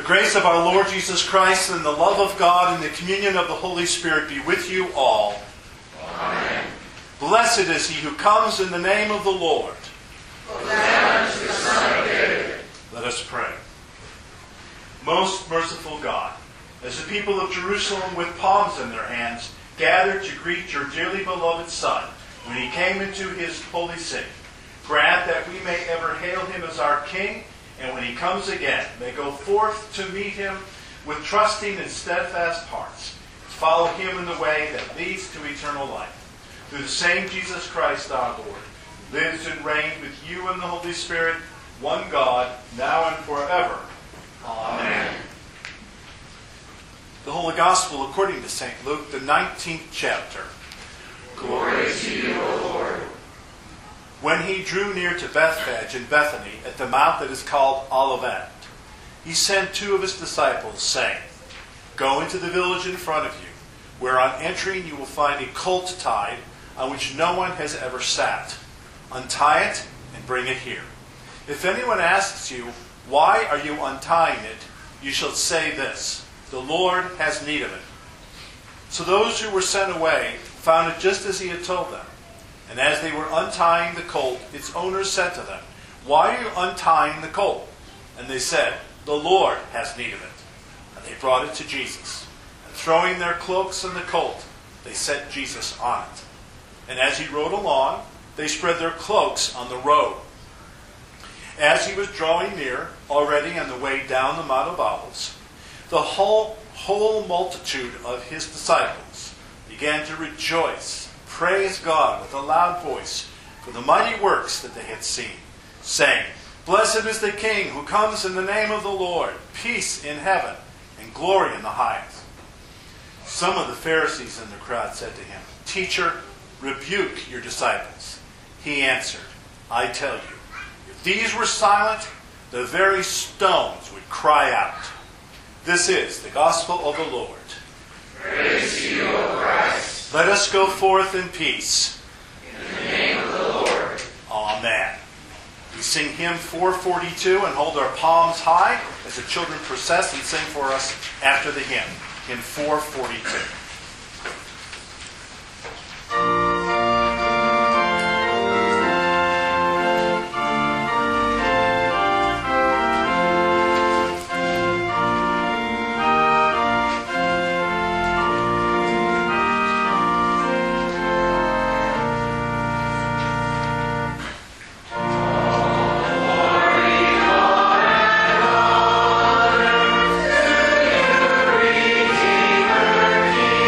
grace of our Lord Jesus Christ and the love of God and the communion of the Holy Spirit be with you all. Amen. Blessed is he who comes in the name of the Lord. Hosanna to the Son of David. Let us pray. Most merciful God, as the people of Jerusalem with palms in their hands gathered to greet your dearly beloved Son when he came into his holy city, grant that we may ever hail him as our King, and when he comes again, may go forth to meet him with trusting and steadfast hearts, to follow him in the way that leads to eternal life. Through the same Jesus Christ our Lord, who lives and reigns with you and the Holy Spirit, one God, now and forever. Amen. The Holy Gospel according to St. Luke, the 19th chapter. Glory to you, O Lord. When he drew near to Bethphage in Bethany, at the mount that is called Olivet, he sent two of his disciples, saying, Go into the village in front of you, where on entering you will find a colt tied, on which no one has ever sat. Untie it and bring it here. If anyone asks you, Why are you untying it? You shall say this, The Lord has need of it. So those who were sent away found it just as he had told them. And as they were untying the colt, its owners said to them, Why are you untying the colt? And they said, The Lord has need of it. And they brought it to Jesus. And throwing their cloaks on the colt, they set Jesus on it. And as he rode along, they spread their cloaks on the road. As he was drawing near, already on the way down the Mount of Olives, the whole multitude of his disciples began to rejoice, praise God with a loud voice for the mighty works that they had seen, saying, Blessed is the King who comes in the name of the Lord, peace in heaven and glory in the highest. Some of the Pharisees in the crowd said to him, Teacher, rebuke your disciples. He answered, I tell you, if these were silent, the very stones would cry out. This is the gospel of the Lord. Praise to you, O Christ. Let us go forth in peace. In the name of the Lord. Amen. We sing hymn 442 and hold our palms high as the children process and sing for us after the hymn. Hymn 442. Redeemer,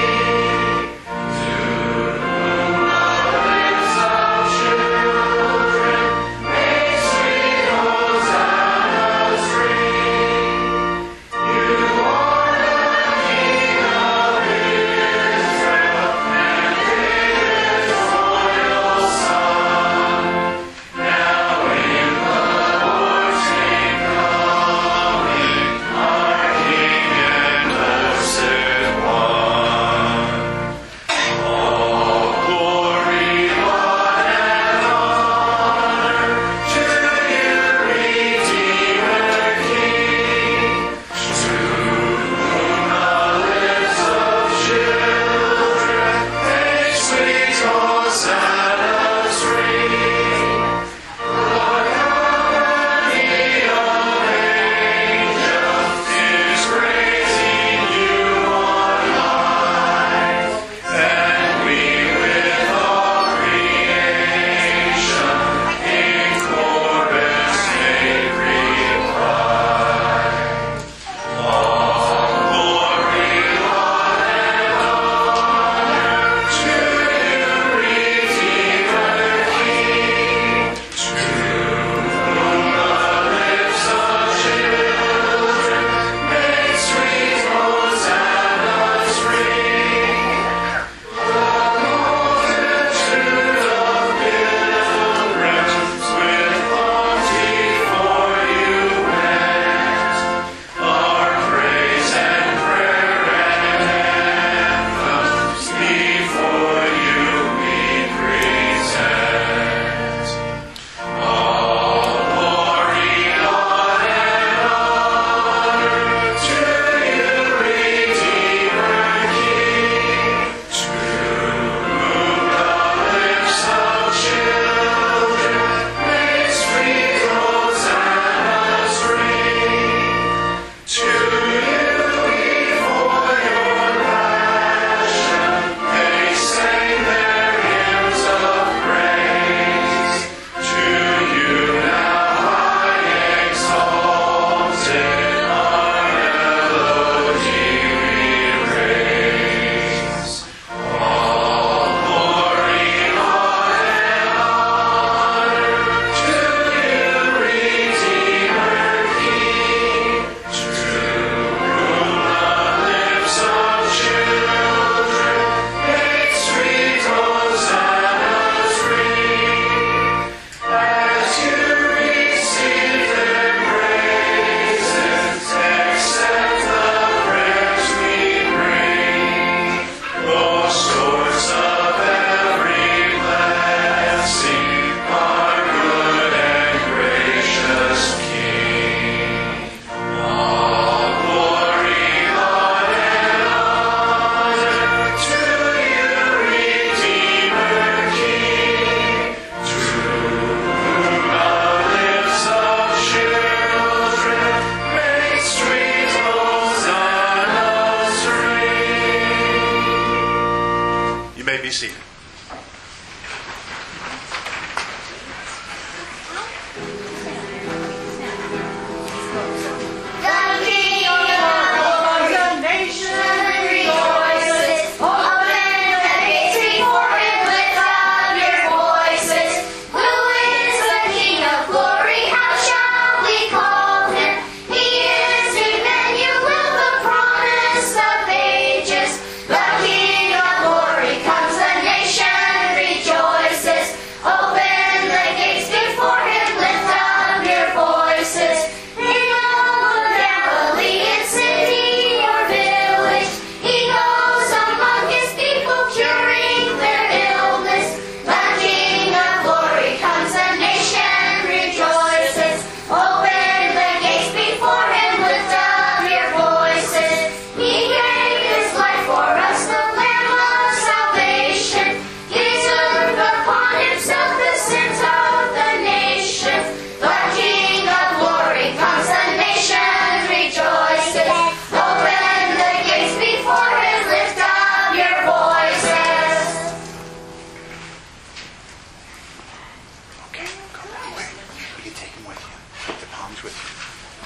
take them with you. Take the palms with you.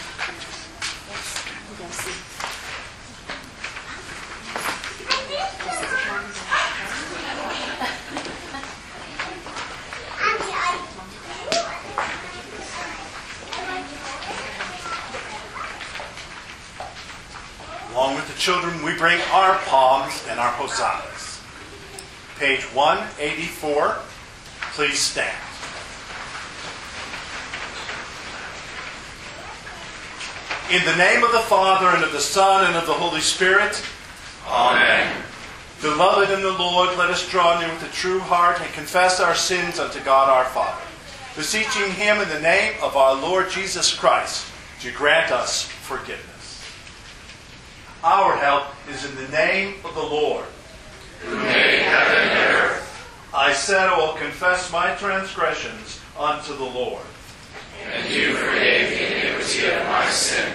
Along with the children, we bring our palms and our hosannas. Page 184. Please stand. In the name of the Father, and of the Son, and of the Holy Spirit. Amen. Beloved in the Lord, let us draw near with a true heart and confess our sins unto God our Father, beseeching Him in the name of our Lord Jesus Christ to grant us forgiveness. Our help is in the name of the Lord, who made heaven and earth. I said, I will confess my transgressions unto the Lord. And you forgave the iniquity of my sin.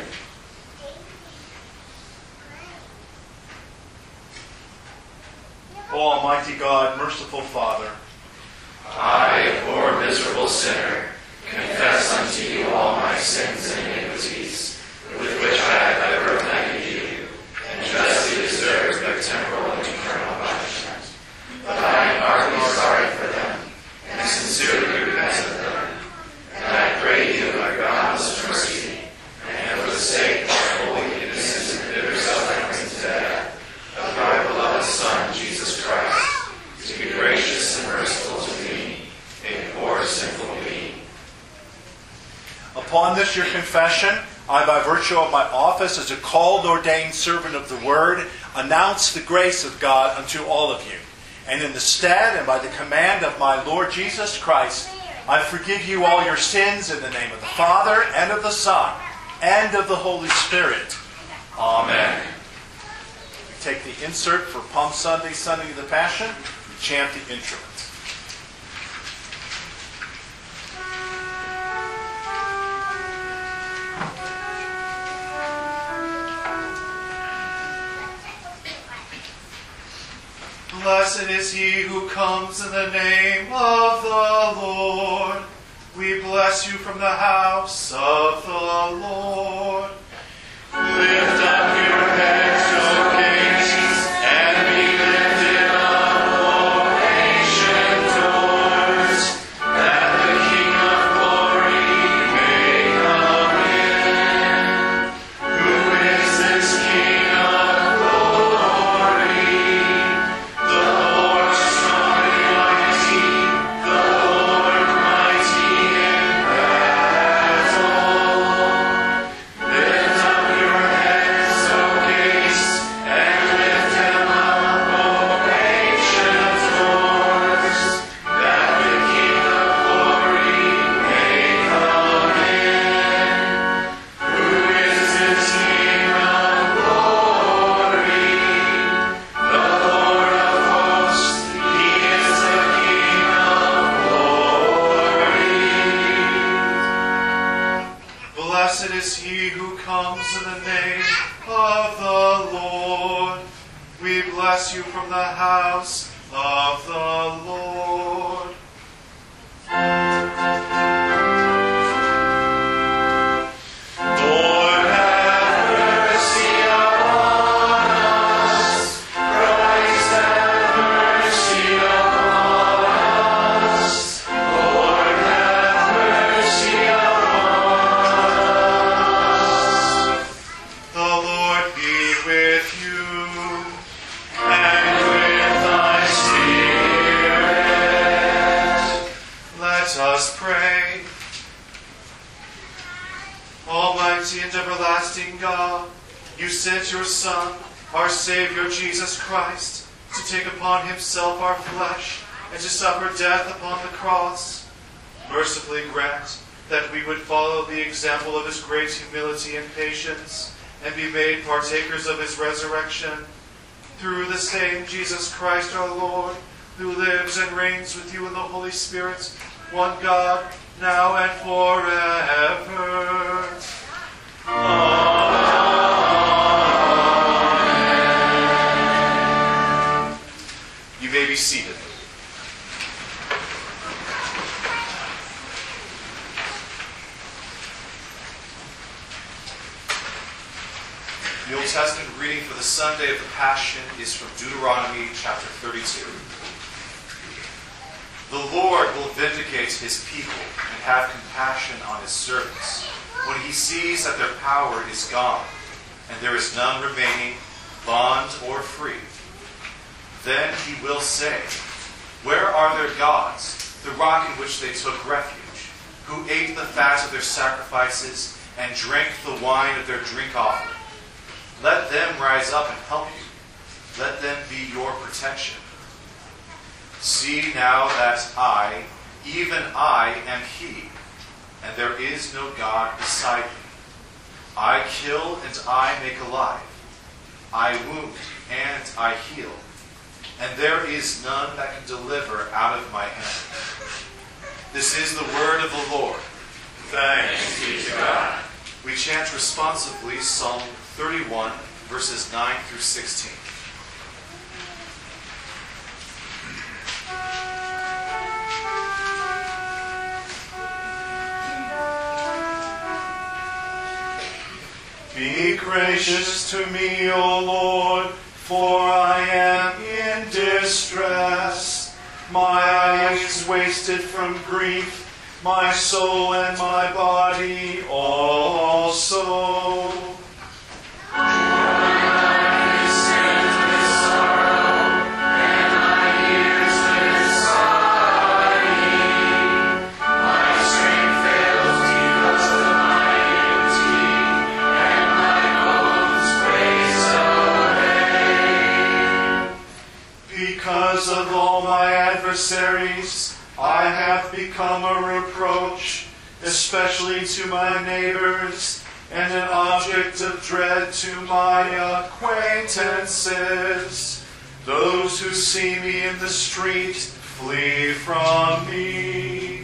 O Almighty God, merciful Father, I, a poor miserable sinner, confess unto you all my sins and iniquities, with which I have ever offended you, and justly deserve their temporal and eternal punishment. But I am heartily sorry for them, and sincerely repent of them. And I pray you, my boundless mercy, and for the sake of the holy, innocent, and bitter suffering to death of my beloved Son, Jesus Christ, to be gracious and merciful to me, a poor sinful being. upon this your confession, I, by virtue of my office as a called, ordained servant of the Word, announce the grace of God unto all of you. And in the stead and by the command of my Lord Jesus Christ, I forgive you all your sins in the name of the Father, and of the Son, and of the Holy Spirit. Amen. We take the insert for Palm Sunday, Sunday of the Passion. We chant the introit. Blessed is he who comes in the name of the Lord. We bless you from the house of the Lord. Lift up your heads, O gates, and be lifted up, O ancient doors, that the King of glory may come in. Who is this King of glory? The Lord strong and mighty, the Lord mighty in battle. Lift up your heads, O gates, and lift them up, O ancient doors, that the King of glory may come in. Who is this King of glory? The Lord of hosts, He is the King of glory. Blessed is he who comes in the name of the Lord. We bless you from the house of the Lord. Lord, have mercy upon us. Christ, have mercy upon us. Lord, have mercy upon us. The Lord be with you, and with thy spirit. Let us pray. Almighty and everlasting God, you sent your Son, our Savior Jesus Christ, to take upon himself our flesh and to suffer death upon the cross. Mercifully grant that we would follow the example of his great humility and patience and be made partakers of his resurrection. Through the same Jesus Christ our Lord, who lives and reigns with you in the Holy Spirit, one God, now and forever. Amen. You may be seated. The Old Testament reading for the Sunday of the Passion is from Deuteronomy chapter 32. The Lord will vindicate his people and have compassion on his servants when he sees that their power is gone and there is none remaining, bond or free. Then he will say, "Where are their gods, the rock in which they took refuge, who ate the fat of their sacrifices and drank the wine of their drink offering? Let them rise up and help you. Let them be your protection. See now that I, even I, am he, and there is no God beside me. I kill and I make alive. I wound and I heal. And there is none that can deliver out of my hand." This is the word of the Lord. Thanks be to God. We chant responsively Psalm 31, verses 9 through 16. Be gracious to me, O Lord, for I am in distress. My eye is wasted from grief, my soul and my body also. Because of all my adversaries, I have become a reproach, especially to my neighbors, and an object of dread to my acquaintances. Those who see me in the street flee from me.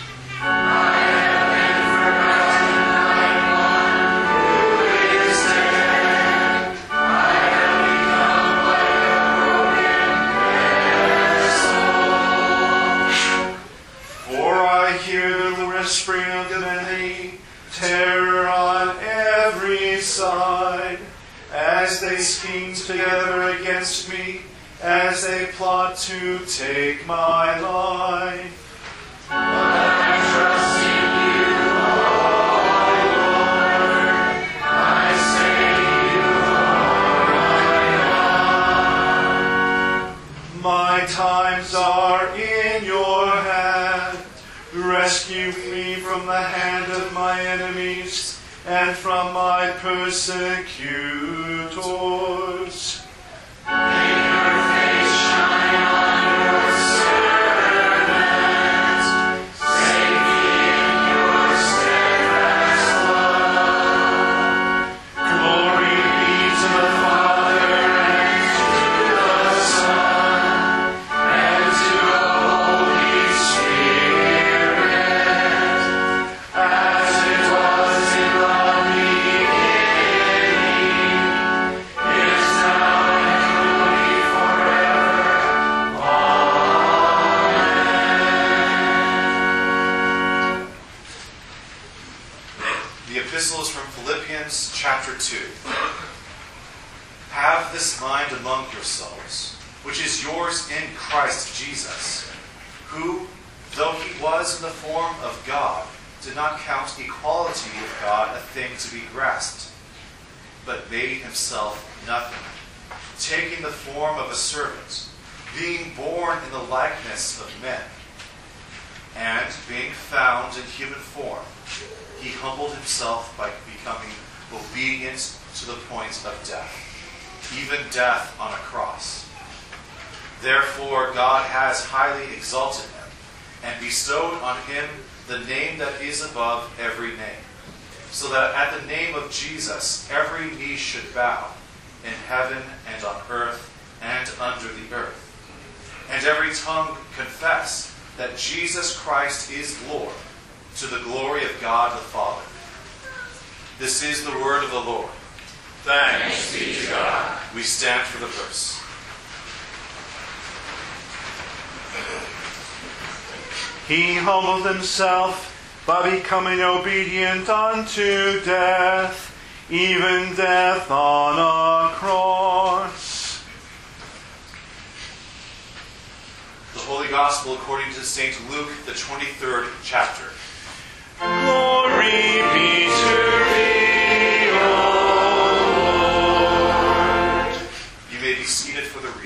Whispering of many, terror on every side, as they scheme together against me, as they plot to take my life. But I trust in you, O Lord. I say you are my God. My times are in your hand. Rescue me from the hand of my enemies and from my persecutors. May your face shine on your servant. Save me in your steadfast love. Glory be to the Father and to the Son and to the Holy Spirit. As it was in the beginning, is now, and will be forever. Amen. The epistle is from Philippians chapter 2. Have this mind among yourselves, which is yours in Christ Jesus, who, though he was in the form of God, did not count equality with God a thing to be grasped, but made himself nothing, taking the form of a servant, being born in the likeness of men. And being found in human form, he humbled himself by becoming obedient to the point of death, even death on a cross. Therefore God has highly exalted him and bestowed on him the name that is above every name, so that at the name of Jesus every knee should bow, in heaven and on earth and under the earth, and every tongue confess that Jesus Christ is Lord, to the glory of God the Father. This is the word of the Lord. Thanks be to God. We stand for the verse. He humbled himself by becoming obedient unto death, even death on a cross. The Holy Gospel according to St. Luke, the 23rd chapter. Glory be to thee, O Lord. You may be seated for the reading.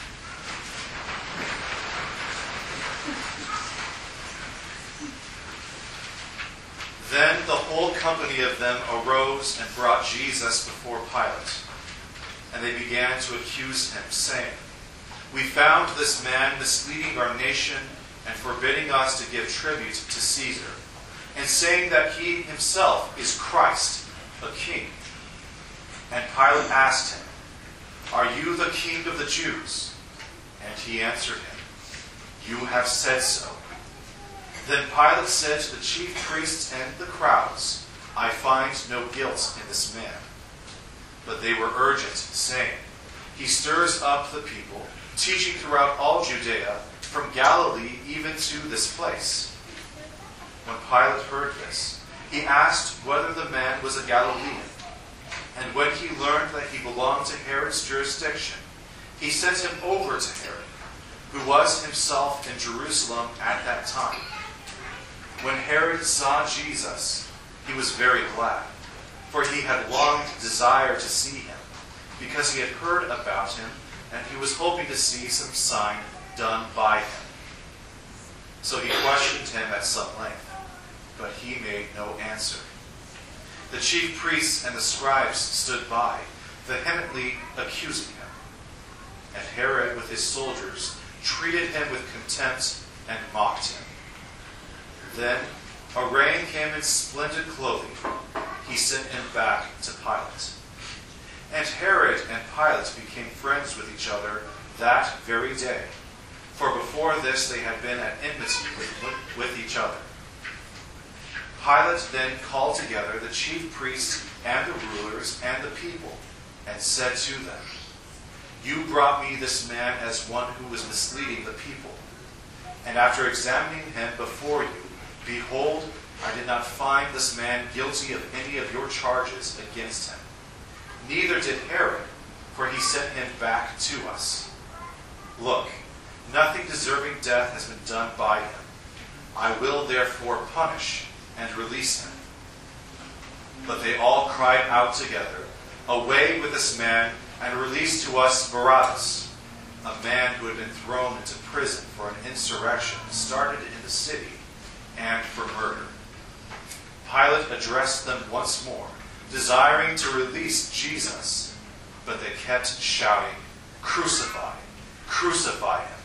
Then the whole company of them arose and brought Jesus before Pilate. And they began to accuse him, saying, "We found this man misleading our nation and forbidding us to give tribute to Caesar, and saying that he himself is Christ, a king." And Pilate asked him, "Are you the king of the Jews?" And he answered him, "You have said so." Then Pilate said to the chief priests and the crowds, "I find no guilt in this man." But they were urgent, saying, "He stirs up the people, teaching throughout all Judea, from Galilee even to this place." When Pilate heard this, he asked whether the man was a Galilean. And when he learned that he belonged to Herod's jurisdiction, he sent him over to Herod, who was himself in Jerusalem at that time. When Herod saw Jesus, he was very glad, for he had long desired to see him, because he had heard about him, and he was hoping to see some sign done by him. So he questioned him at some length, but he made no answer. The chief priests and the scribes stood by, vehemently accusing him. And Herod, with his soldiers, treated him with contempt and mocked him. Then, arraying him in splendid clothing, he sent him back to Pilate. And Herod and Pilate became friends with each other that very day, for before this they had been at enmity with each other. Pilate then called together the chief priests and the rulers and the people, and said to them, "You brought me this man as one who was misleading the people. And after examining him before you, behold, I did not find this man guilty of any of your charges against him. Neither did Herod, for he sent him back to us. Look, nothing deserving death has been done by him. I will therefore punish and release him." But they all cried out together, "Away with this man, and release to us Barabbas," a man who had been thrown into prison for an insurrection started in the city, and for murder. Pilate addressed them once more, desiring to release Jesus, but they kept shouting, "Crucify, crucify him."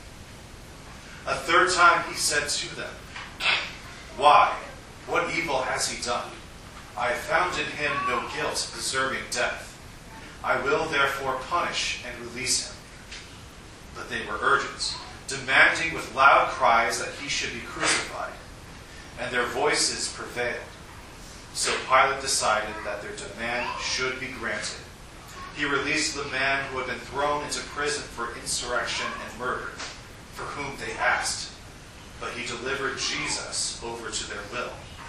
A third time he said to them, "Why? What evil has he done? I have found in him no guilt deserving death. I will therefore punish and release him." But they were urgent, demanding with loud cries that he should be crucified. And their voices prevailed. So Pilate decided that their demand should be granted. He released the man who had been thrown into prison for insurrection and murder, for whom they asked. But he delivered Jesus over to their will.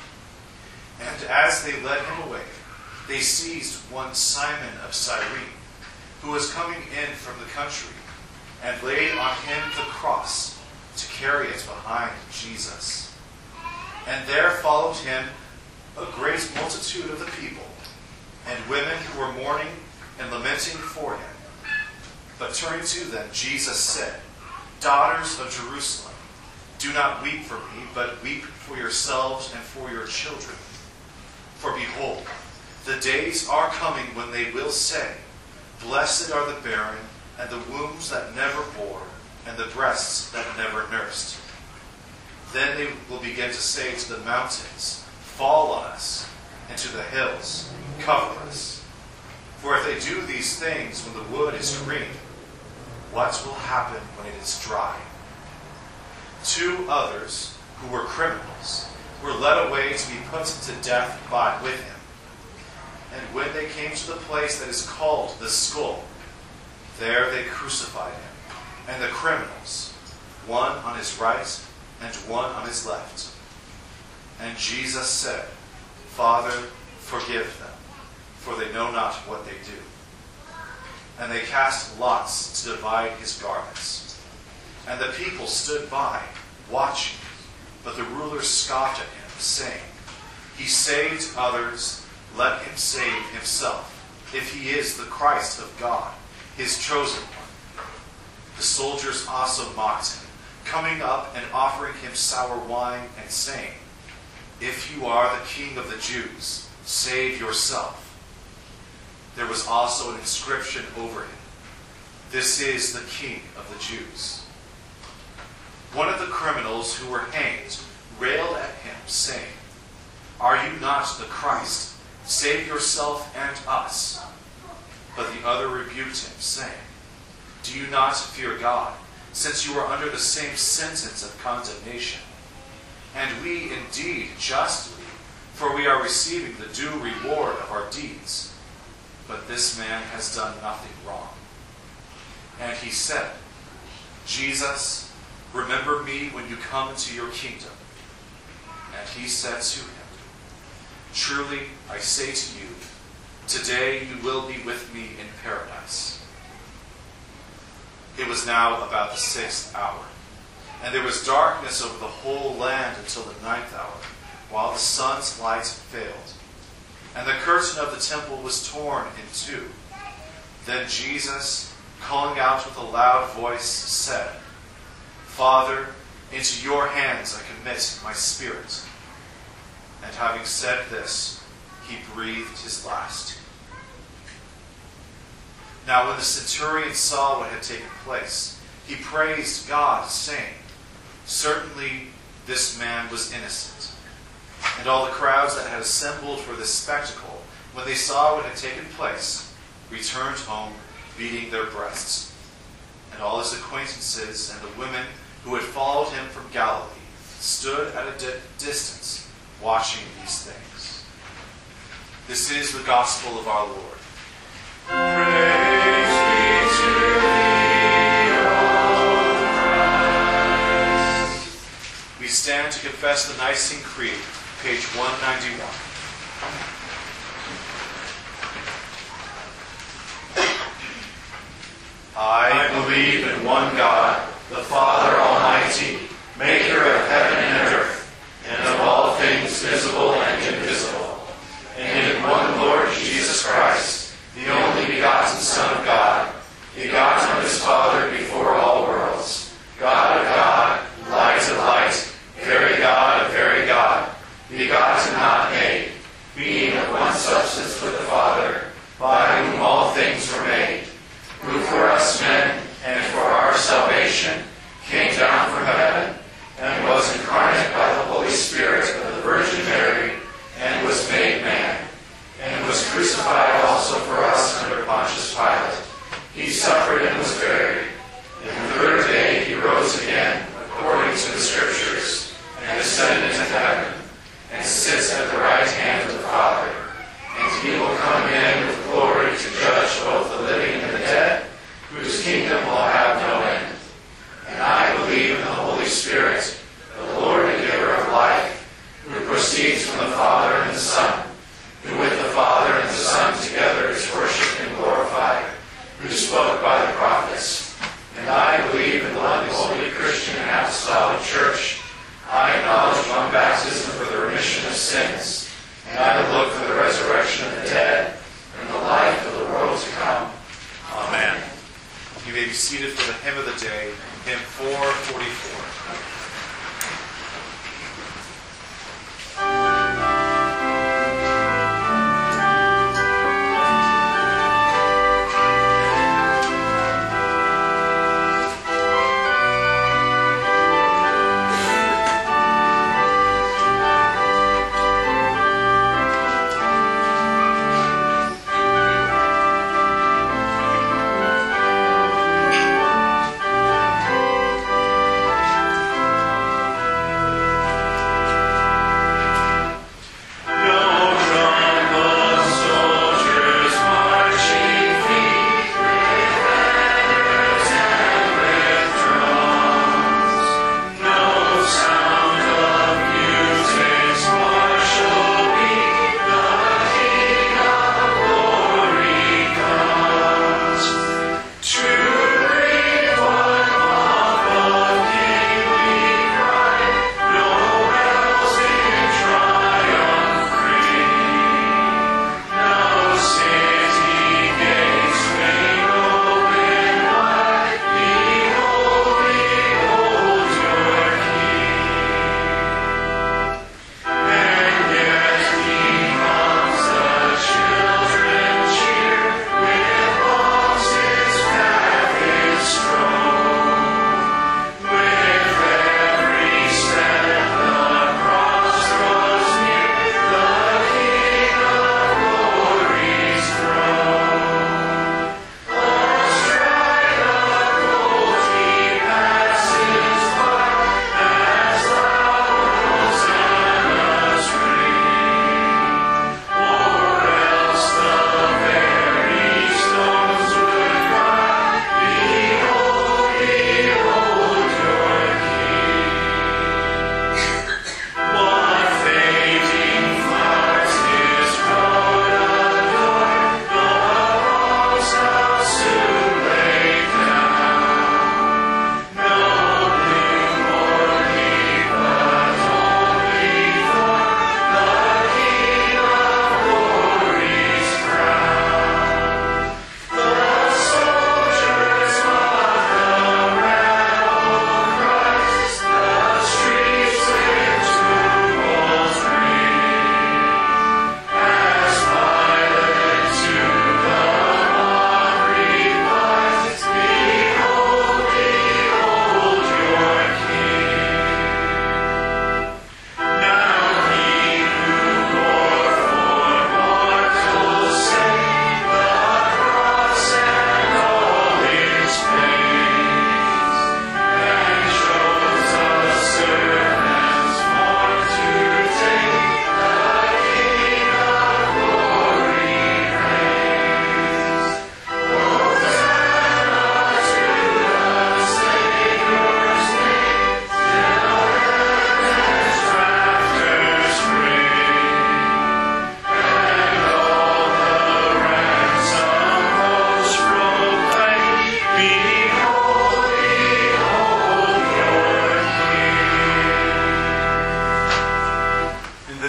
And as they led him away, they seized one Simon of Cyrene, who was coming in from the country, and laid on him the cross to carry it behind Jesus. And there followed him a great multitude of the people, and women who were mourning and lamenting for him. But turning to them, Jesus said, "Daughters of Jerusalem, do not weep for me, but weep for yourselves and for your children. For behold, the days are coming when they will say, 'Blessed are the barren, and the wombs that never bore, and the breasts that never nursed.' Then they will begin to say to the mountains, 'Fall on us,' and to the hills, 'Cover us.' For if they do these things when the wood is green, what will happen when it is dry?" Two others, who were criminals, were led away to be put to death with him. And when they came to the place that is called the Skull, there they crucified him, and the criminals, one on his right and one on his left. And Jesus said, "Father, forgive them, for they know not what they do. And they cast lots to divide his garments. And the people stood by, watching. But the rulers scoffed at him, saying, He saved others, let him save himself, if he is the Christ of God, his chosen one. The soldiers also mocked him, coming up and offering him sour wine, and saying, If you are the king of the Jews, save yourself. There was also an inscription over him, This is the King of the Jews. One of the criminals who were hanged railed at him, saying, Are you not the Christ? Save yourself and us. But the other rebuked him, saying, Do you not fear God, since you are under the same sentence of condemnation? And we indeed justly, for we are receiving the due reward of our deeds. But this man has done nothing wrong. And he said, Jesus, remember me when you come into your kingdom. And he said to him, Truly I say to you, today you will be with me in paradise. It was now about the 6th hour, and there was darkness over the whole land until the 9th hour, while the sun's light failed. And the curtain of the temple was torn in two. Then Jesus, calling out with a loud voice, said, Father, into your hands I commit my spirit. And having said this, he breathed his last. Now when the centurion saw what had taken place, he praised God, saying, Certainly this man was innocent. And all the crowds that had assembled for this spectacle, when they saw what had taken place, returned home, beating their breasts. And all his acquaintances and the women who had followed him from Galilee stood at a distance, watching these things. This is the gospel of our Lord. Praise be to thee, O Christ. We stand to confess the Nicene Creed, page 191. I believe in one God, the Father Almighty, maker of heaven and earth, and of all things visible and invisible, and in one Lord Jesus Christ, the only begotten Son of God, begotten of his Father before all worlds, God of God, light of light, very God of very God, begotten not made, being of one substance with the Father, by whom all things were made, who for us men and for our salvation came down from heaven, and was incarnate by the Holy Spirit of the Virgin Mary, and was made man, and was crucified also for us under Pontius Pilate. He suffered and was buried. And the third day he rose again, according to the Scriptures, and ascended into heaven, and sits at the right hand of the Father. And he will come again with glory to judge both the living and the dead, whose kingdom will have no end. And I believe in the Holy Spirit, the Lord and giver of life, who proceeds from the Father and the Son, who with the Father and the Son together is worshipped and glorified, who spoke by the prophets. And I believe in one holy Christian and apostolic church. I acknowledge one baptism for the remission of sins, and I look for the resurrection of the dead and the life of the world to come. Amen. You may be seated for the hymn of the day, hymn 444.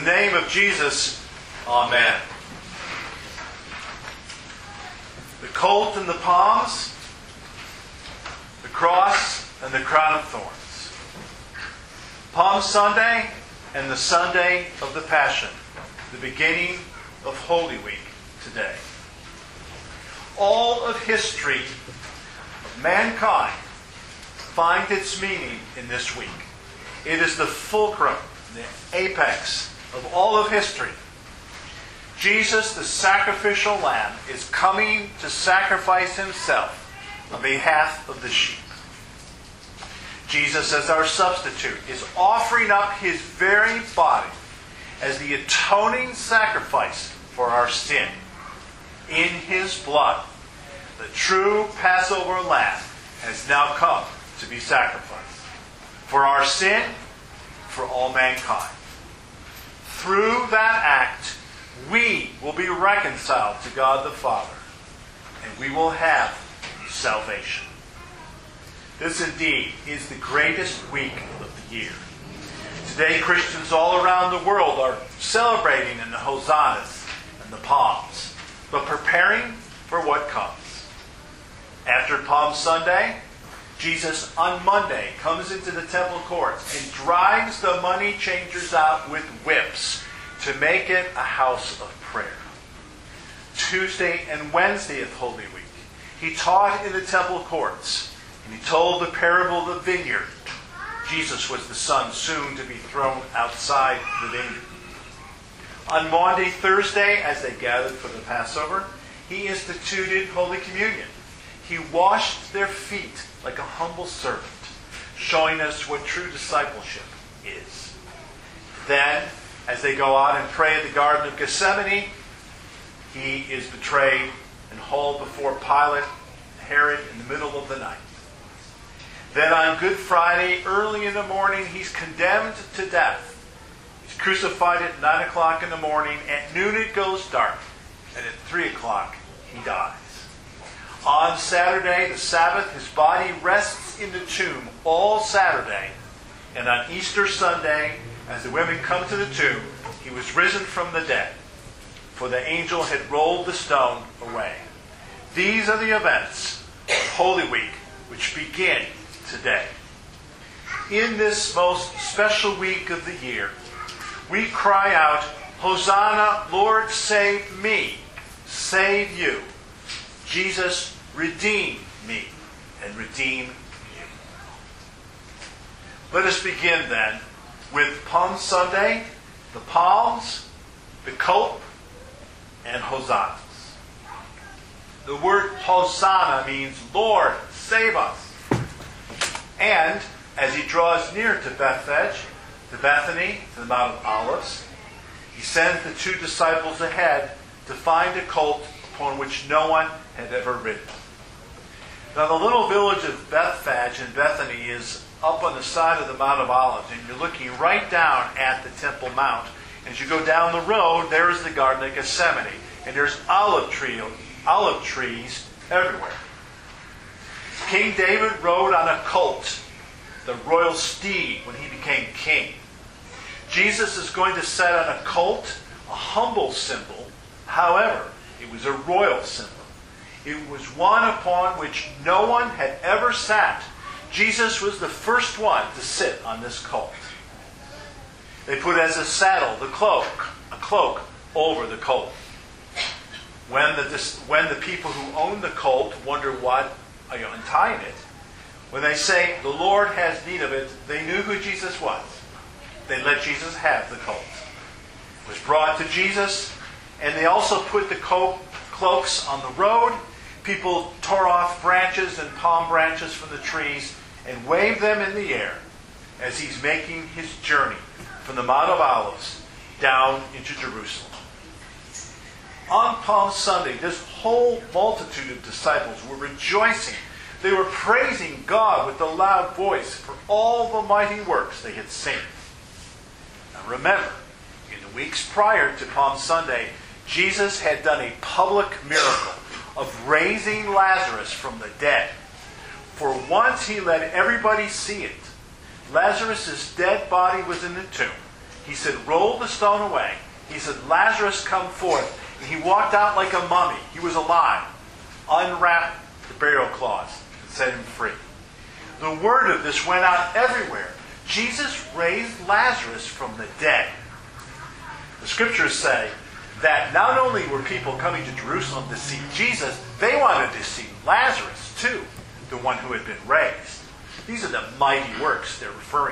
name of Jesus, amen. The colt and the palms, the cross and the crown of thorns. Palm Sunday and the Sunday of the Passion, the beginning of Holy Week today. All of history of mankind finds its meaning in this week. It is the fulcrum, the apex of all of history. Jesus, the sacrificial lamb, is coming to sacrifice himself on behalf of the sheep. Jesus, as our substitute, is offering up his very body as the atoning sacrifice for our sin. In his blood, the true Passover lamb has now come to be sacrificed. For our sin, for all mankind. Through that act, we will be reconciled to God the Father, and we will have salvation. This indeed is the greatest week of the year. Today, Christians all around the world are celebrating in the hosannas and the palms, but preparing for what comes. After Palm Sunday, Jesus on Monday comes into the temple courts and drives the money changers out with whips to make it a house of prayer. Tuesday and Wednesday of Holy Week, he taught in the temple courts, and he told the parable of the vineyard. Jesus was the son soon to be thrown outside the vineyard. On Maundy Thursday, as they gathered for the Passover, he instituted Holy Communion. He washed their feet like a humble servant, showing us what true discipleship is. Then, as they go out and pray at the Garden of Gethsemane, he is betrayed and hauled before Pilate and Herod in the middle of the night. Then on Good Friday, early in the morning, he's condemned to death. He's crucified at 9 o'clock in the morning. At noon it goes dark. And at 3 o'clock he dies. On Saturday, the Sabbath, his body rests in the tomb all Saturday. And on Easter Sunday, as the women come to the tomb, he was risen from the dead, for the angel had rolled the stone away. These are the events of Holy Week, which begin today. In this most special week of the year, we cry out, Hosanna, Lord, save me, save you. Jesus, redeem me and redeem you. Let us begin then with Palm Sunday, the palms, the colt, and hosannas. The word Hosanna means, Lord, save us. And as he draws near to Bethphage, to Bethany, to the Mount of Olives, he sends the two disciples ahead to find a colt upon which no one had ever ridden. Now the little village of Bethphage in Bethany is up on the side of the Mount of Olives, and you're looking right down at the Temple Mount. As you go down the road, there's the Garden of Gethsemane, and there's olive trees everywhere. King David rode on a colt, the royal steed, when he became king. Jesus is going to set on a colt, a humble symbol. However, it was a royal symbol. It was one upon which no one had ever sat. Jesus was the first one to sit on this colt. They put as a saddle a cloak over the colt. When the people who own the colt wonder what are you untying it, when they say the Lord has need of it, they knew who Jesus was. They let Jesus have the colt. It was brought to Jesus, and they also put the cloaks on the road. People tore off branches and palm branches from the trees and waved them in the air as he's making his journey from the Mount of Olives down into Jerusalem. On Palm Sunday, this whole multitude of disciples were rejoicing. They were praising God with a loud voice for all the mighty works they had seen. Now remember, in the weeks prior to Palm Sunday, Jesus had done a public miracle of raising Lazarus from the dead. For once he let everybody see it. Lazarus' dead body was in the tomb. He said, roll the stone away. He said, Lazarus, come forth. And he walked out like a mummy. He was alive. Unwrapped the burial cloths and set him free. The word of this went out everywhere. Jesus raised Lazarus from the dead. The scriptures say that not only were people coming to Jerusalem to see Jesus, they wanted to see Lazarus too, the one who had been raised. These are the mighty works they're referring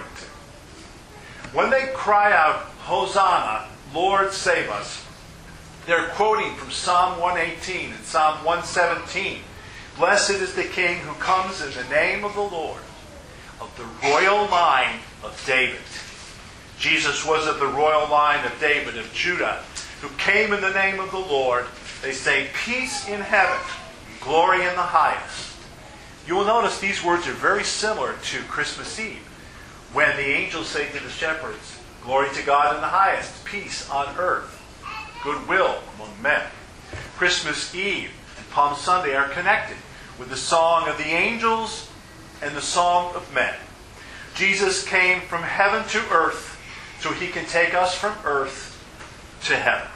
to. When they cry out, Hosanna, Lord save us, they're quoting from Psalm 118 and Psalm 117. Blessed is the King who comes in the name of the Lord, of the royal line of David. Jesus was of the royal line of David, of Judah, who came in the name of the Lord. They say, peace in heaven, glory in the highest. You will notice these words are very similar to Christmas Eve, when the angels say to the shepherds, glory to God in the highest, peace on earth, goodwill among men. Christmas Eve and Palm Sunday are connected with the song of the angels and the song of men. Jesus came from heaven to earth so he can take us from earth to heaven.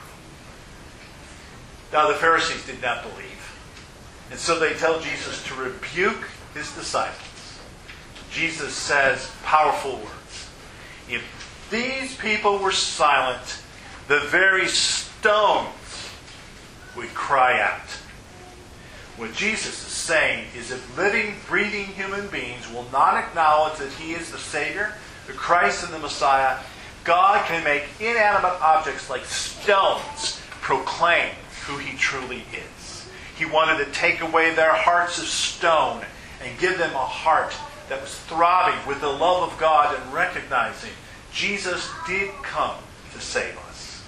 Now the Pharisees did not believe, and so they tell Jesus to rebuke his disciples. Jesus says powerful words. If these people were silent, the very stones would cry out. What Jesus is saying is if living, breathing human beings will not acknowledge that he is the Savior, the Christ and the Messiah, God can make inanimate objects like stones proclaim who he truly is. He wanted to take away their hearts of stone and give them a heart that was throbbing with the love of God and recognizing Jesus did come to save us.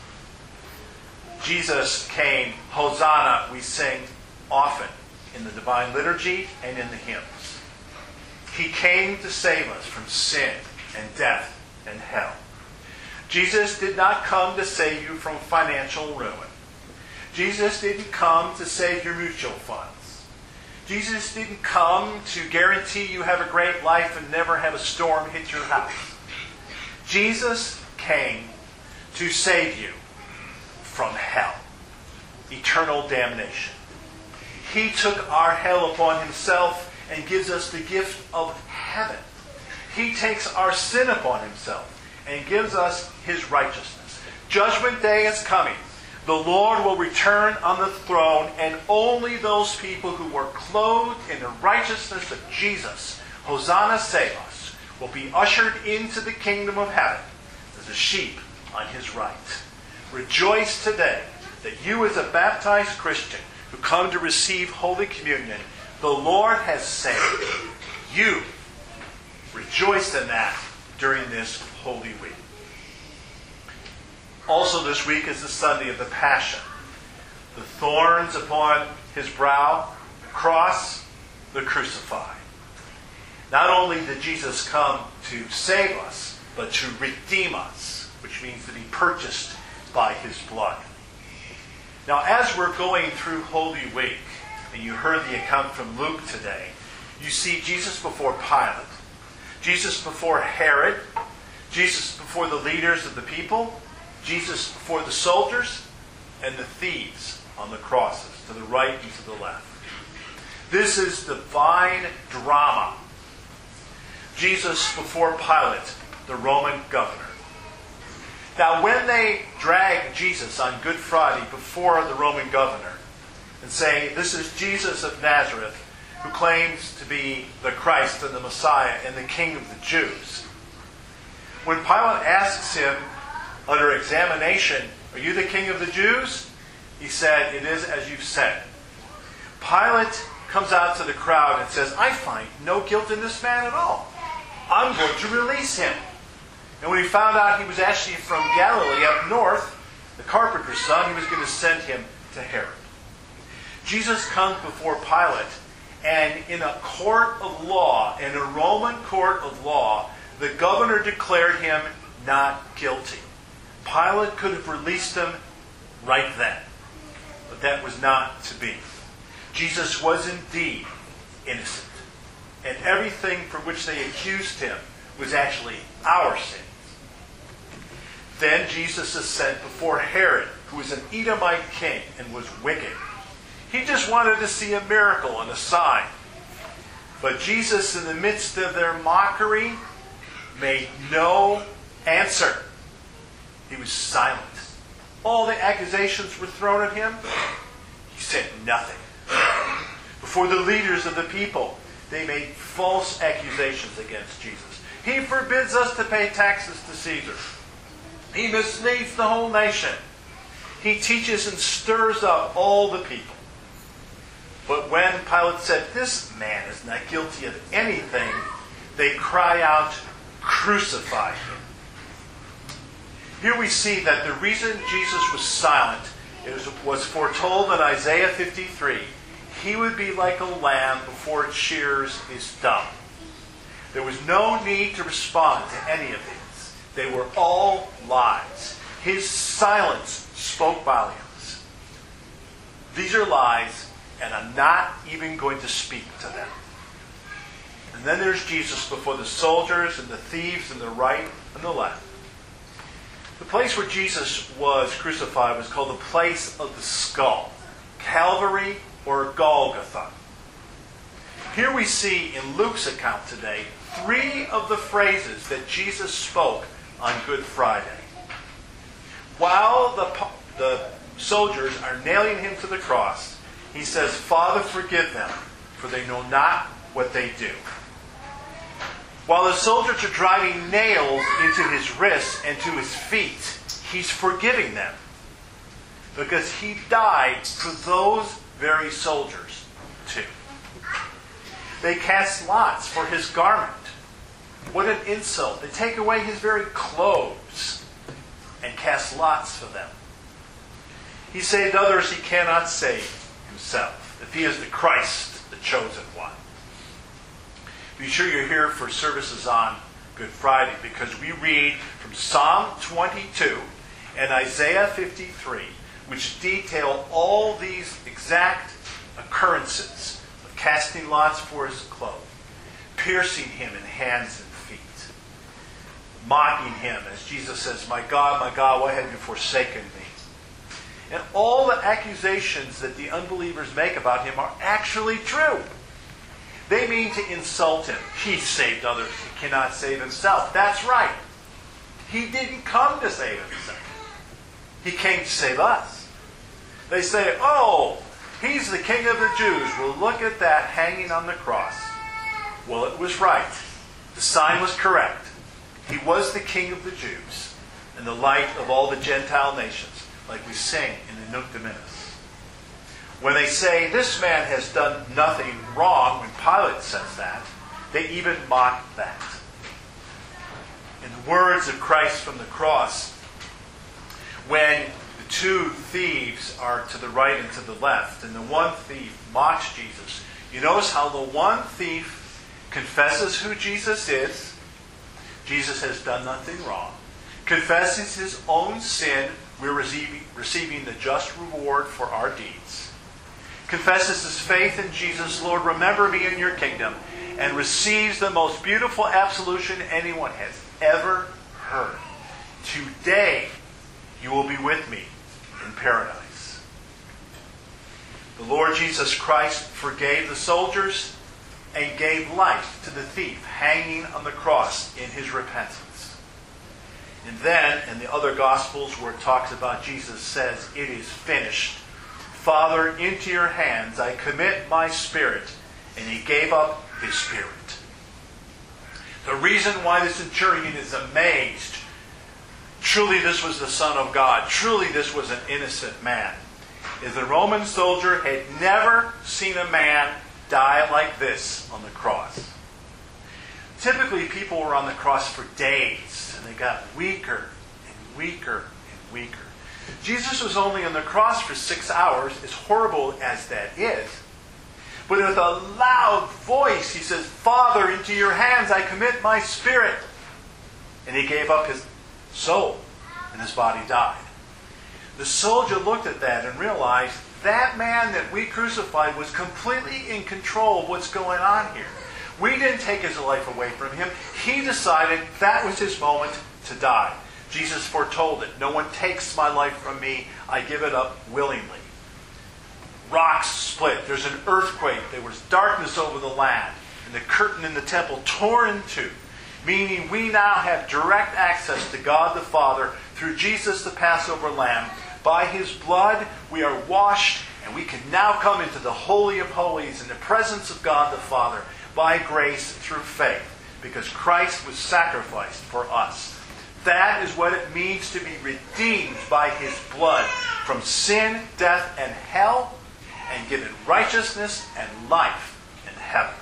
Jesus came, Hosanna, we sing often in the Divine Liturgy and in the hymns. He came to save us from sin and death and hell. Jesus did not come to save you from financial ruin. Jesus didn't come to save your mutual funds. Jesus didn't come to guarantee you have a great life and never have a storm hit your house. Jesus came to save you from hell, eternal damnation. He took our hell upon himself and gives us the gift of heaven. He takes our sin upon himself and gives us his righteousness. Judgment day is coming. The Lord will return on the throne, and only those people who were clothed in the righteousness of Jesus, Hosanna save us, will be ushered into the kingdom of heaven as a sheep on his right. Rejoice today that you as a baptized Christian who come to receive Holy Communion, the Lord has saved you. Rejoice in that during this Holy Week. Also this week is the Sunday of the Passion. The thorns upon his brow, the cross, the crucified. Not only did Jesus come to save us, but to redeem us, which means to be purchased by his blood. Now, as we're going through Holy Week, and you heard the account from Luke today, you see Jesus before Pilate, Jesus before Herod, Jesus before the leaders of the people, Jesus before the soldiers, and the thieves on the crosses, to the right and to the left. This is divine drama. Jesus before Pilate, the Roman governor. Now, when they drag Jesus on Good Friday before the Roman governor and say, this is Jesus of Nazareth, who claims to be the Christ and the Messiah and the King of the Jews, when Pilate asks him under examination, are you the King of the Jews? He said, it is as you've said. Pilate comes out to the crowd and says, I find no guilt in this man at all. I'm going to release him. And when he found out he was actually from Galilee up north, the carpenter's son, he was going to send him to Herod. Jesus comes before Pilate, and in a court of law, in a Roman court of law, the governor declared him not guilty. Pilate could have released him right then, but that was not to be. Jesus was indeed innocent, and everything for which they accused him was actually our sin. Then Jesus is sent before Herod, who was an Edomite king and was wicked. He just wanted to see a miracle and a sign. But Jesus, in the midst of their mockery, made no answer. He was silent. All the accusations were thrown at him. He said nothing. Before the leaders of the people, they made false accusations against Jesus. He forbids us to pay taxes to Caesar. He misleads the whole nation. He teaches and stirs up all the people. But when Pilate said, "This man is not guilty of anything," they cry out, "Crucify him." Here we see that the reason Jesus was silent was foretold in Isaiah 53. He would be like a lamb before its shears is dumb. There was no need to respond to any of these. They were all lies. His silence spoke volumes. These are lies, and I'm not even going to speak to them. And then there's Jesus before the soldiers and the thieves on the right and the left. The place where Jesus was crucified was called the place of the skull, Calvary or Golgotha. Here we see in Luke's account today 3 of the phrases that Jesus spoke on Good Friday. While the soldiers are nailing him to the cross, he says, "Father, forgive them, for they know not what they do." While the soldiers are driving nails into his wrists and to his feet, he's forgiving them, because he died for those very soldiers too. They cast lots for his garment. What an insult. They take away his very clothes and cast lots for them. He saved others, he cannot save himself, if he is the Christ, the chosen one. Be sure you're here for services on Good Friday, because we read from Psalm 22 and Isaiah 53, which detail all these exact occurrences of casting lots for his clothes, piercing him in hands and feet, mocking him as Jesus says, my God, why have you forsaken me?" And all the accusations that the unbelievers make about him are actually true. They mean to insult him. He saved others. He cannot save himself. That's right. He didn't come to save himself. He came to save us. They say, "Oh, he's the King of the Jews." Well, look at that hanging on the cross. Well, it was right. The sign was correct. He was the King of the Jews and the light of all the Gentile nations, like we sing in the Nunc Dimittis. When they say, "This man has done nothing wrong," when Pilate says that, they even mock that. In the words of Christ from the cross, when the 2 thieves are to the right and to the left, and the one thief mocks Jesus, you notice how the one thief confesses who Jesus is. Jesus has done nothing wrong. Confesses his own sin. We're receiving the just reward for our deeds. Confesses his faith in Jesus, "Lord, remember me in your kingdom," and receives the most beautiful absolution anyone has ever heard. "Today you will be with me in paradise." The Lord Jesus Christ forgave the soldiers and gave life to the thief hanging on the cross in his repentance. And then, in the other Gospels where it talks about Jesus says, "It is finished. Father, into your hands I commit my spirit," and he gave up his spirit. The reason why the centurion is amazed, truly this was the Son of God, truly this was an innocent man, is the Roman soldier had never seen a man die like this on the cross. Typically people were on the cross for days, and they got weaker and weaker and weaker. Jesus was only on the cross for 6 hours, as horrible as that is. But with a loud voice, he says, "Father, into your hands I commit my spirit." And he gave up his soul, and his body died. The soldier looked at that and realized that man that we crucified was completely in control of what's going on here. We didn't take his life away from him. He decided that was his moment to die. Jesus foretold it. No one takes my life from me. I give it up willingly. Rocks split. There's an earthquake. There was darkness over the land. And the curtain in the temple tore in two. Meaning we now have direct access to God the Father through Jesus the Passover Lamb. By His blood we are washed, and we can now come into the Holy of Holies in the presence of God the Father by grace through faith, because Christ was sacrificed for us. That is what it means to be redeemed by His blood from sin, death, and hell, and given righteousness and life in heaven.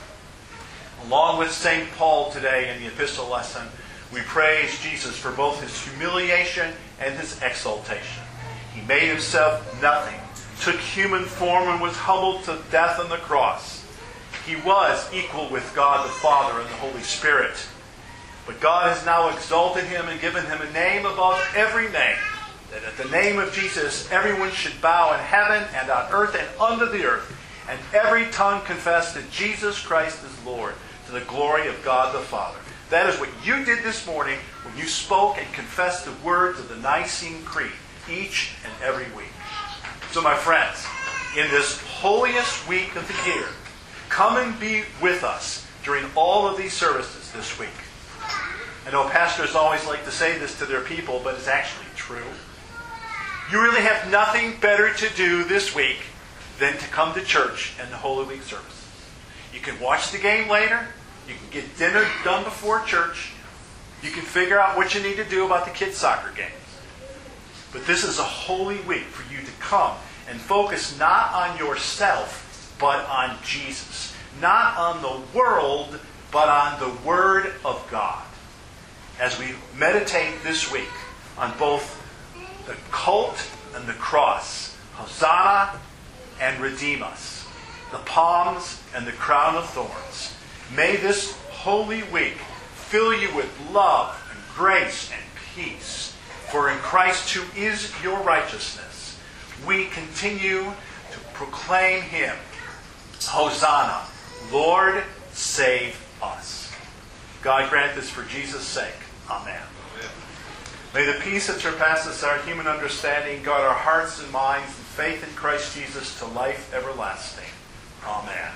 Along with St. Paul today in the epistle lesson, we praise Jesus for both His humiliation and His exaltation. He made Himself nothing, took human form, and was humbled to death on the cross. He was equal with God the Father and the Holy Spirit. But God has now exalted Him and given Him a name above every name, that at the name of Jesus everyone should bow in heaven and on earth and under the earth, and every tongue confess that Jesus Christ is Lord, to the glory of God the Father. That is what you did this morning when you spoke and confessed the words of the Nicene Creed each and every week. So my friends, in this holiest week of the year, come and be with us during all of these services this week. I know pastors always like to say this to their people, but it's actually true. You really have nothing better to do this week than to come to church and the Holy Week services. You can watch the game later. You can get dinner done before church. You can figure out what you need to do about the kids' soccer games. But this is a holy week for you to come and focus not on yourself, but on Jesus. Not on the world, but on the Word of God. As we meditate this week on both the colt and the cross, Hosanna and Redeem Us, the palms and the crown of thorns, may this holy week fill you with love and grace and peace. For in Christ, who is your righteousness, we continue to proclaim Him. Hosanna, Lord, save us. God grant this for Jesus' sake. Amen. May the peace that surpasses our human understanding guard our hearts and minds in faith in Christ Jesus to life everlasting. Amen.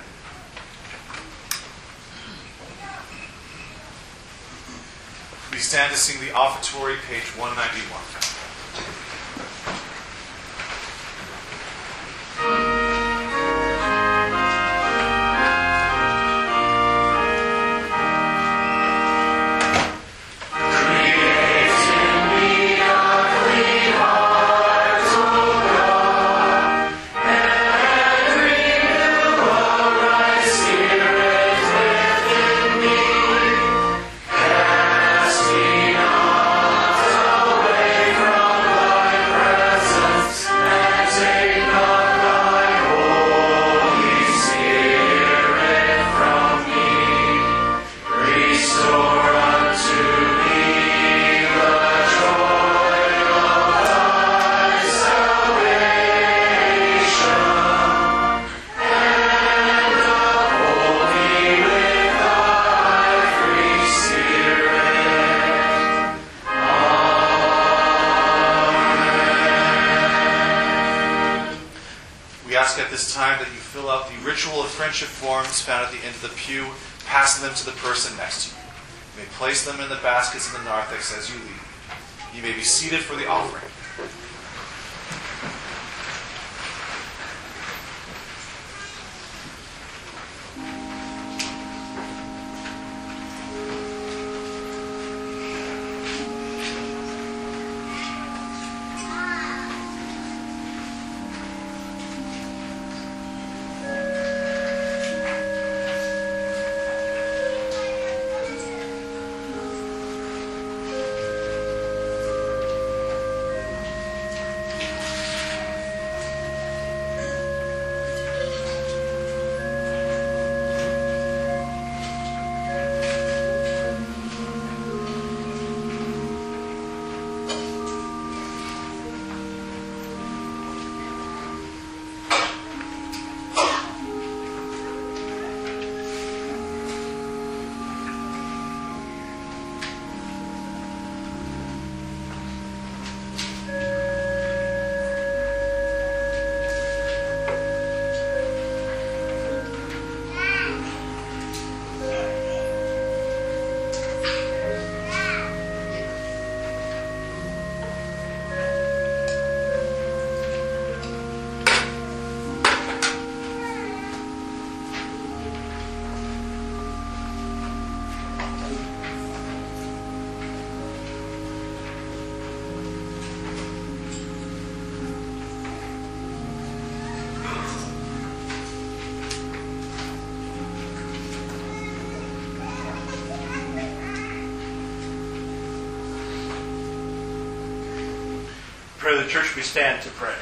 We stand to sing the offertory, page 191. Friendship forms found at the end of the pew, passing them to the person next to you. You may place them in the baskets in the narthex as you leave. You may be seated for the offering. Pray the church we stand to pray.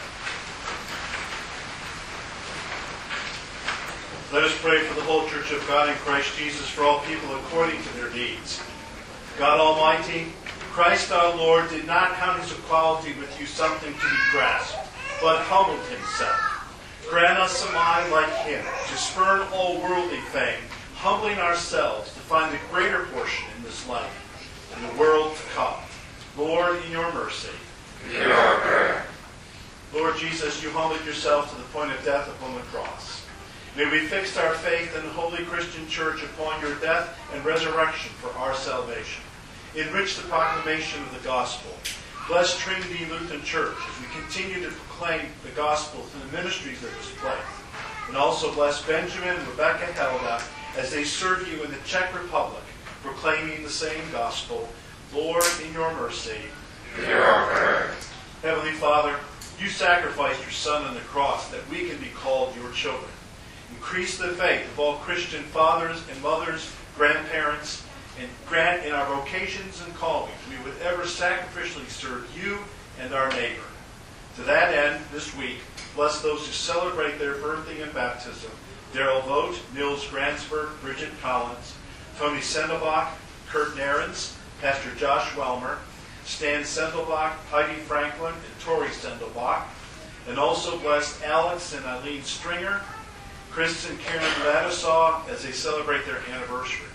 Let us pray for the whole Church of God in Christ Jesus, for all people according to their deeds. God Almighty, Christ our Lord did not count his equality with you something to be grasped, but humbled himself. Grant us a mind like him, to spurn all worldly fame, humbling ourselves to find the greater portion in this life and the world to come. Lord, in your mercy, hear our prayer. Lord Jesus, you humbled yourself to the point of death upon the cross. May we fix our faith in the Holy Christian Church upon your death and resurrection for our salvation. Enrich the proclamation of the gospel. Bless Trinity Lutheran Church as we continue to proclaim the gospel through the ministries of this place. And also bless Benjamin and Rebecca Helga as they serve you in the Czech Republic, proclaiming the same gospel. Lord, in your mercy, hear our prayer. Heavenly Father, you sacrificed your Son on the cross that we can be called your children. Increase the faith of all Christian fathers and mothers, grandparents, and grant in our vocations and callings we would ever sacrificially serve you and our neighbor. To that end, this week, bless those who celebrate their birthday and baptism: Daryl Vogt, Nils Gransberg, Bridget Collins, Tony Sendelbach, Kurt Nairns, Pastor Josh Welmer, Stan Sendelbach, Heidi Franklin, and Tori Sendelbach. And also bless Alex and Eileen Stringer, Chris and Karen Ladisaw as they celebrate their anniversary.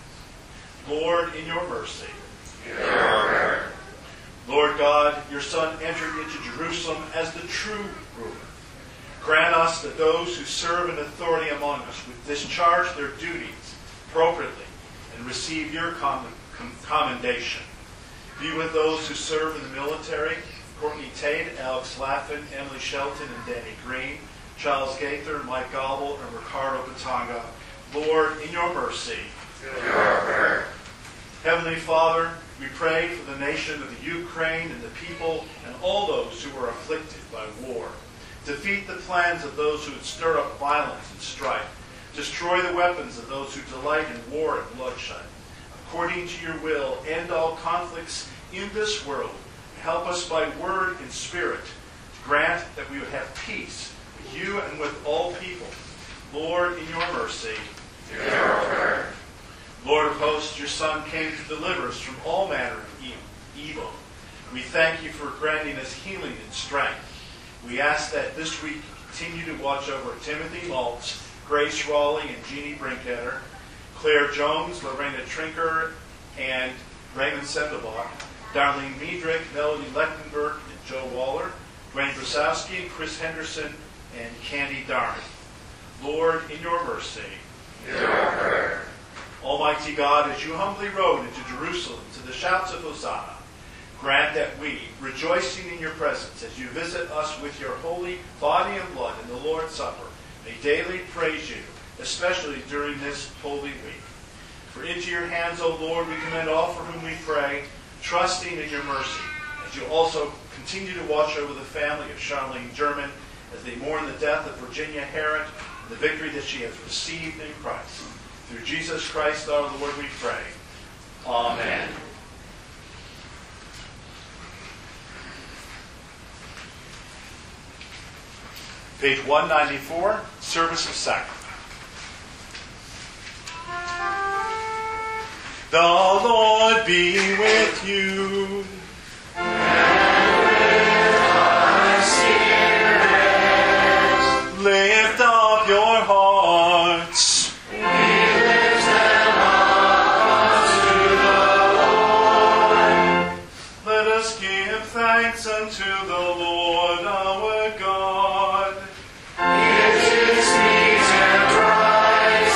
Lord, in your mercy, hear our prayer. Lord God, your Son entered into Jerusalem as the true ruler. Grant us that those who serve in authority among us would discharge their duties appropriately and receive your commendation. Be with those who serve in the military: Courtney Tate, Alex Laffin, Emily Shelton, and Danny Green, Charles Gaither, Mike Gobble, and Ricardo Batanga. Lord, in your mercy, hear our prayer. Heavenly Father, we pray for the nation of the Ukraine and the people and all those who are afflicted by war. Defeat the plans of those who would stir up violence and strife. Destroy the weapons of those who delight in war and bloodshed. According to your will, end all conflicts in this world. Help us by word and spirit. Grant that we would have peace with you and with all people. Lord, in your mercy, hear our prayer. Lord of hosts, your Son came to deliver us from all manner of evil. We thank you for granting us healing and strength. We ask that this week you continue to watch over Timothy Maltz, Grace Raleigh, and Jeannie Brinkheader, Claire Jones, Lorena Trinker, and Raymond Sendelbach, Darlene Miedrich, Melody Lechtenberg, and Joe Waller, Wayne Brasowski, Chris Henderson, and Candy Darn. Lord, in your mercy, hear our prayer. Almighty God, as you humbly rode into Jerusalem to the shouts of Hosanna, grant that we, rejoicing in your presence as you visit us with your holy body and blood in the Lord's Supper, may daily praise you, especially during this holy week. For into your hands, O Lord, we commend all for whom we pray, trusting in your mercy, as you also continue to watch over the family of Charlene German as they mourn the death of Virginia Herrett and the victory that she has received in Christ. Through Jesus Christ our Lord we pray. Amen. Page 194, Service of Sacrament. The Lord be with you. And with thy spirit. Lift up your hearts. Thanks unto the Lord our God. It is meet and right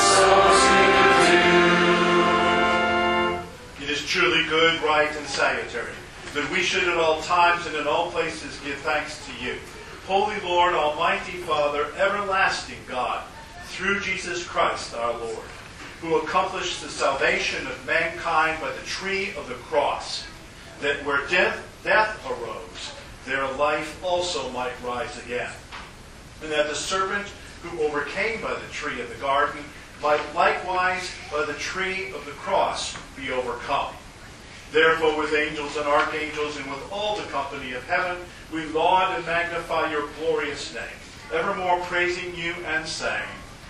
so to do. It is truly good, right, and salutary that we should at all times and in all places give thanks to you, Holy Lord, Almighty Father, everlasting God, through Jesus Christ our Lord, who accomplished the salvation of mankind by the tree of the cross, that where death arose, their life also might rise again. And that the serpent who overcame by the tree of the garden might likewise by the tree of the cross be overcome. Therefore, with angels and archangels and with all the company of heaven, we laud and magnify your glorious name, evermore praising you and saying,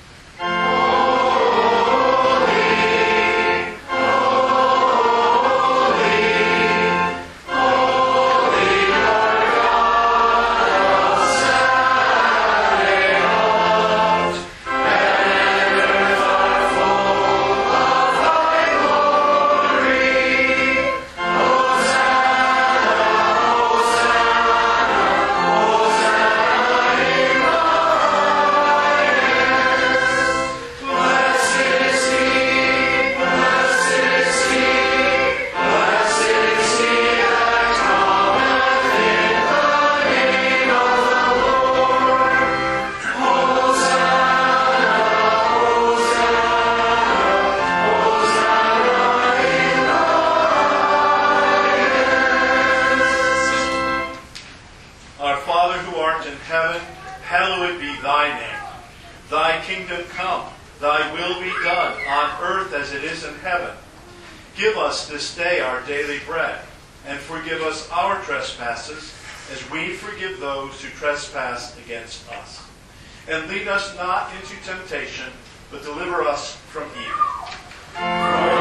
hallowed be thy name. Thy kingdom come, thy will be done, on earth as it is in heaven. Give us this day our daily bread, and forgive us our trespasses, as we forgive those who trespass against us. And lead us not into temptation, but deliver us from evil.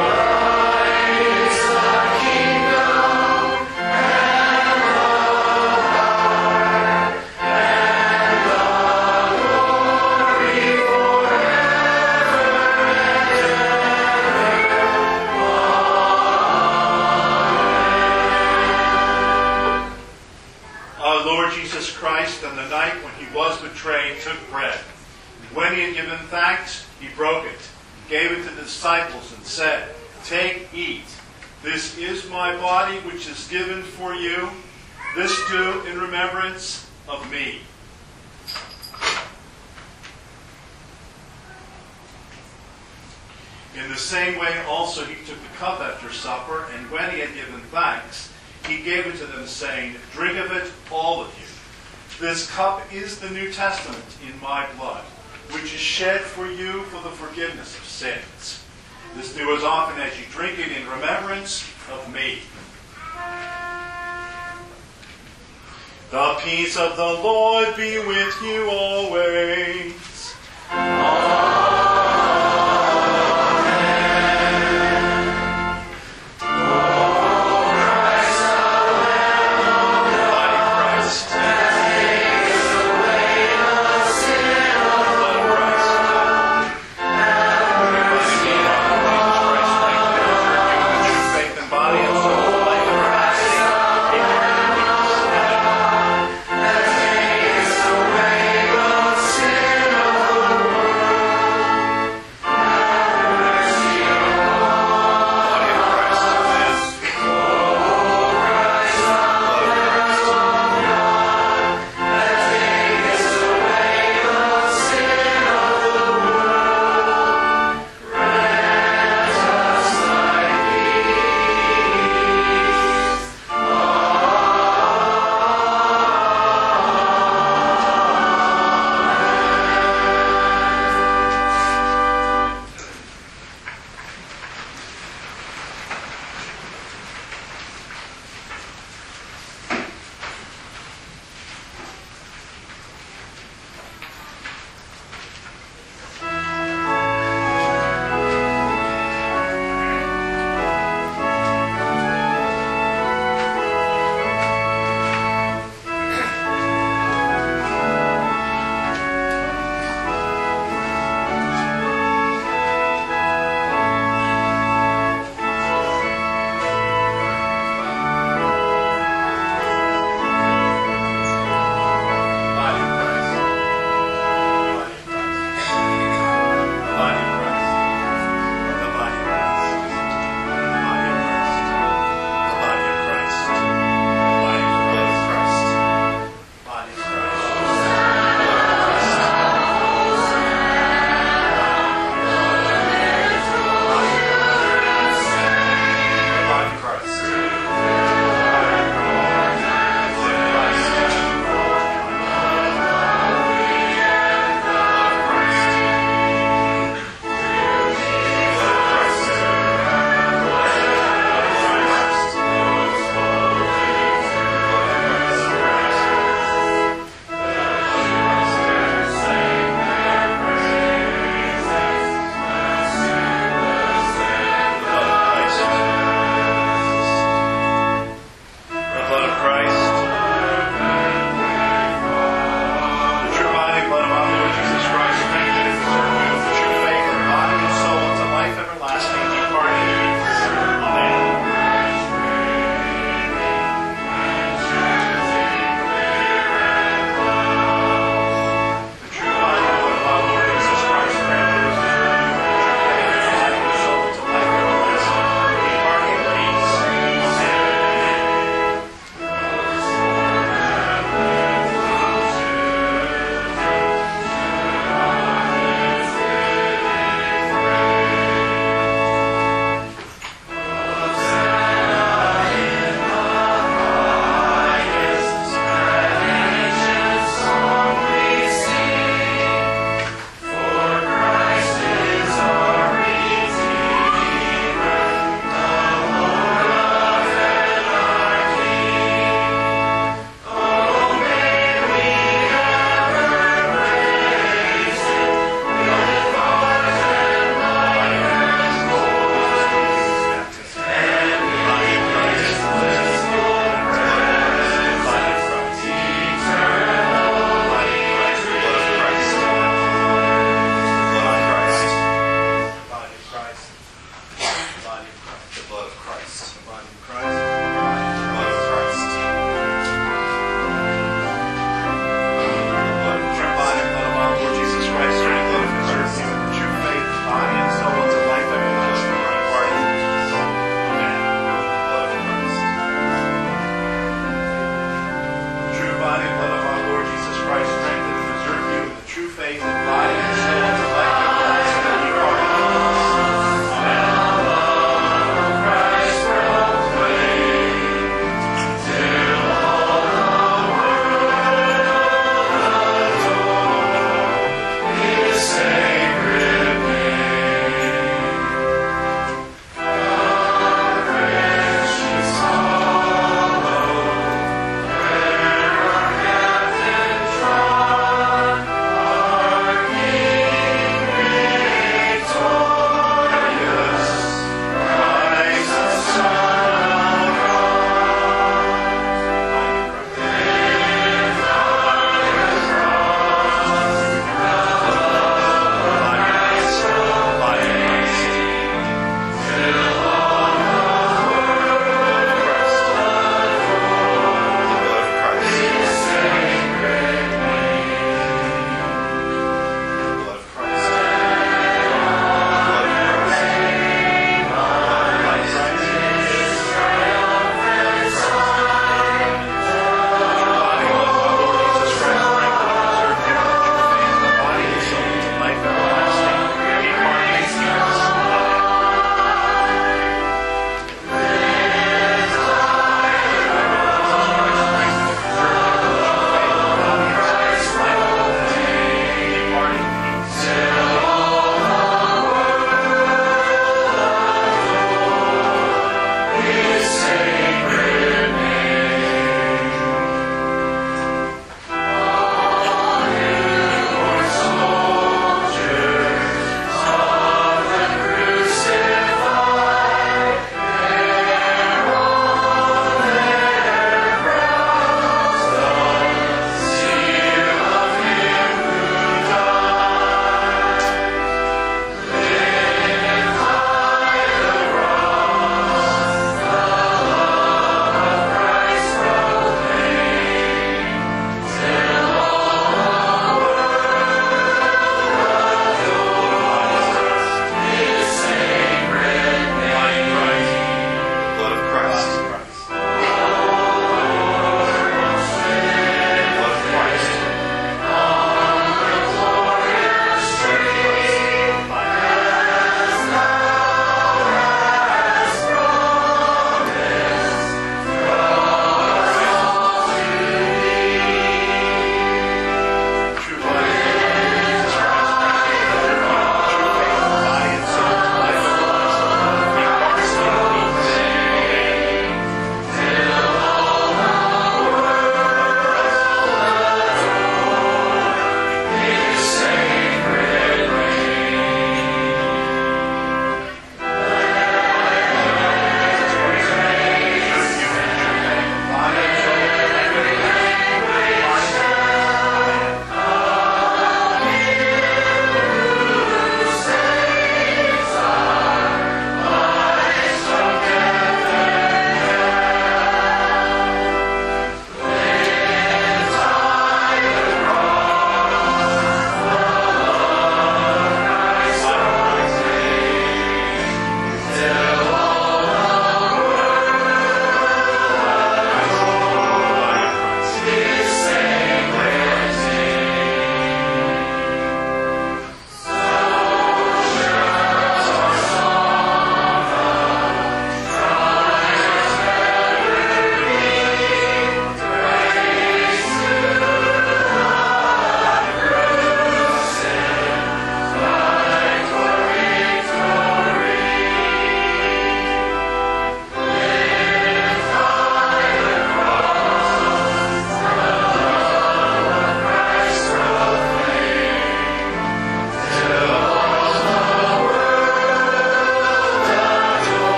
Christ, on the night when he was betrayed, took bread. And when he had given thanks, he broke it, gave it to the disciples, and said, "Take, eat. This is my body, which is given for you. This do in remembrance of me." In the same way also he took the cup after supper, and when he had given thanks, he gave it to them, saying, "Drink of it, all of you. This cup is the New Testament in my blood, which is shed for you for the forgiveness of sins. This do as often as you drink it in remembrance of me." The peace of the Lord be with you always. Sin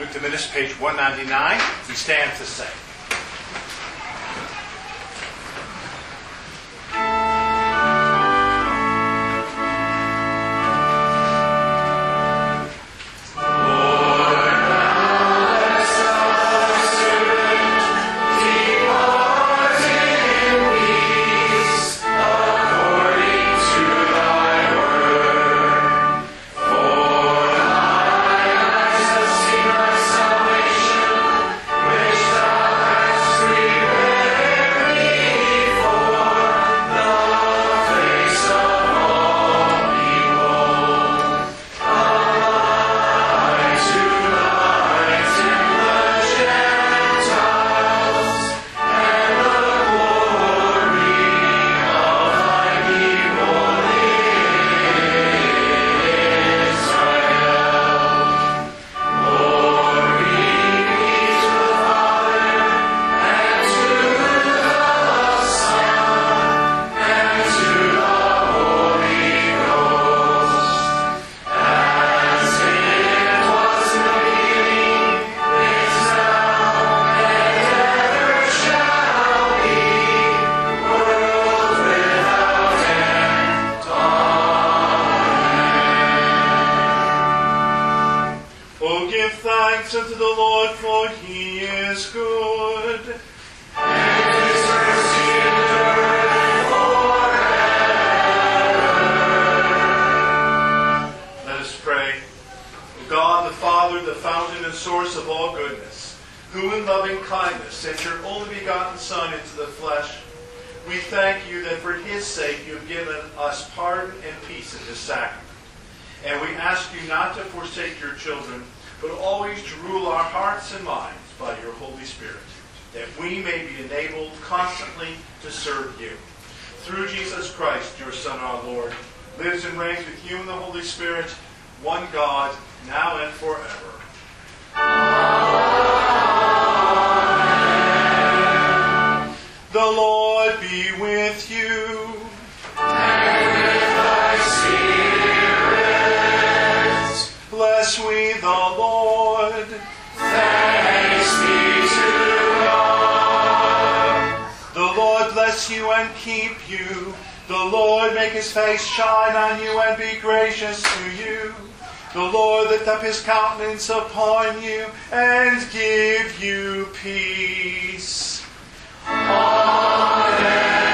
We've diminished page 199. We stand to sing. Unto the Lord, for he is good. And his mercy endureth forever. Let us pray. O God, the Father, the fountain and source of all goodness, who in loving kindness sent your only begotten Son into the flesh, we thank you that for his sake you have given us pardon and peace in this sacrament. And we ask you not to forsake your children, but always to rule our hearts and minds by your Holy Spirit, that we may be enabled constantly to serve you. Through Jesus Christ, your Son, our Lord, lives and reigns with you in the Holy Spirit, one God, now and forever. Amen. The Lord be with you. And with thy spirit. Bless we the Lord. Thanks be to God. The Lord bless you and keep you. The Lord make his face shine on you and be gracious to you. The Lord lift up his countenance upon you and give you peace. Amen.